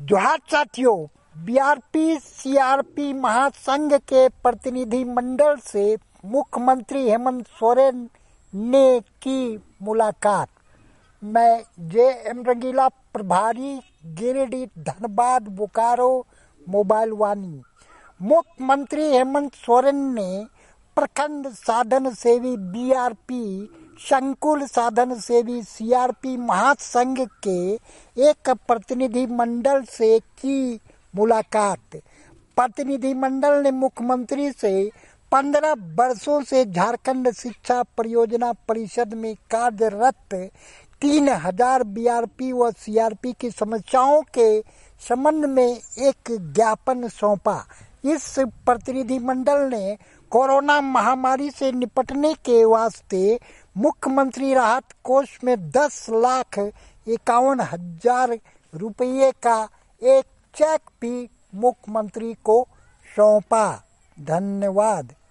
जोहार साथियों, BRP CRP महासंघ के प्रतिनिधि मंडल से मुख्यमंत्री हेमंत सोरेन ने की मुलाकात। मैं जे.एम. रंगीला, प्रभारी गिरिडीह, धनबाद, बोकारो, मोबाइल वाणी। मुख्यमंत्री हेमंत सोरेन ने प्रखंड साधन सेवी बीआरपी, संकुल साधन सेवी सीआरपी महासंघ के एक प्रतिनिधि मंडल से की मुलाकात। प्रतिनिधि मंडल ने मुख्यमंत्री से 15 वर्षों से झारखंड शिक्षा परियोजना परिषद में कार्यरत 3000 बीआरपी व सीआरपी की समस्याओं के संबंध में एक ज्ञापन सौंपा। इस प्रतिनिधि मंडल ने कोरोना महामारी से निपटने के वास्ते मुख्यमंत्री राहत कोष में 10,51,000 रुपये का एक चेक भी मुख्यमंत्री को सौंपा। धन्यवाद।